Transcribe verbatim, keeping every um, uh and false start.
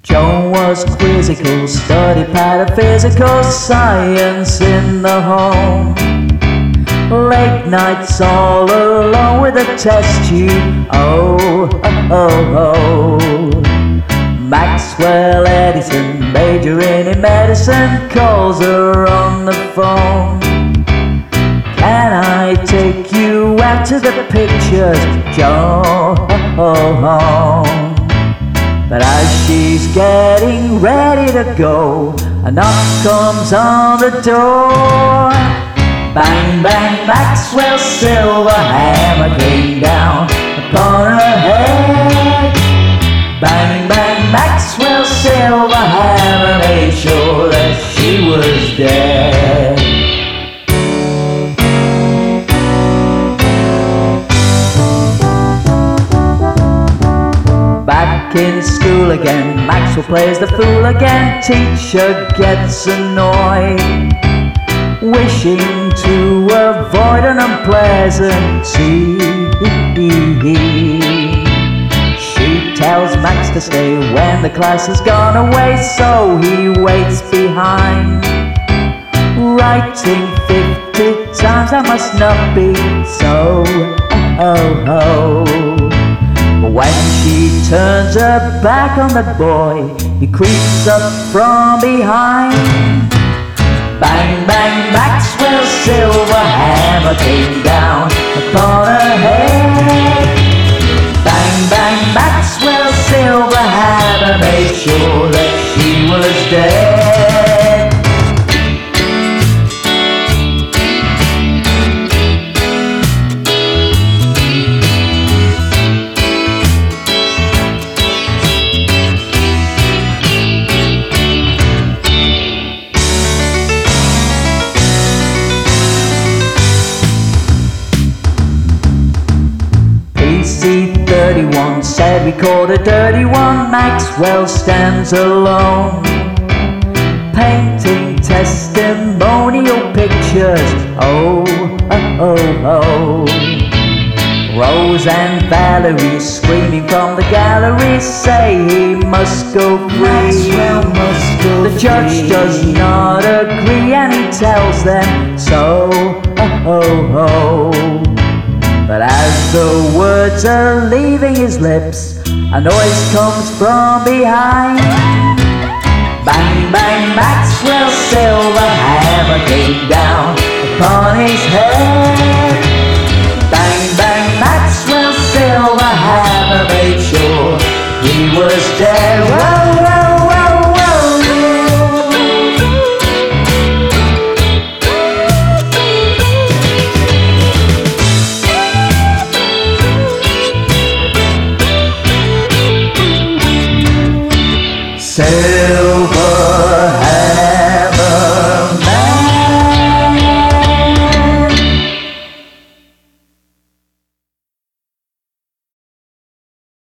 Joe was quizzical, studied pataphysical science in the home. Late nights all alone with a test tube, oh, oh, oh. Maxwell Edison, majoring in medicine, calls her on the phone. Can I take you out to the pictures, Joe? But as she's getting ready to go, a knock comes on the door. Bang, bang, Maxwell's silver hammer came down upon her head. Bang, bang, Maxwell's silver hammer made sure that she was dead. Back in school again, Maxwell plays the fool again. Teacher gets annoyed, wishing to avoid an unpleasant scene. She tells Max to stay when the class has gone away, so he waits behind, writing fifty times I must not be so. Oh, oh. When she turns her back on the boy, he creeps up from behind. Bang, bang, Maxwell's silver hammer came down upon her head. Bang, bang, Maxwell's silver hammer made sure that she was dead. C thirty-one said we caught a dirty one. Maxwell stands alone, painting testimonial pictures, oh, oh, oh, oh. Rose and Valerie screaming from the gallery say he must go free. Maxwell must go The judge free. Does not agree and he tells them so, oh, oh, oh. But as the words are leaving his lips, a noise comes from behind. Bang, bang, Maxwell's silver hammer came down upon his head. Bang, bang, Maxwell's silver hammer made sure he was dead. Whoa, whoa.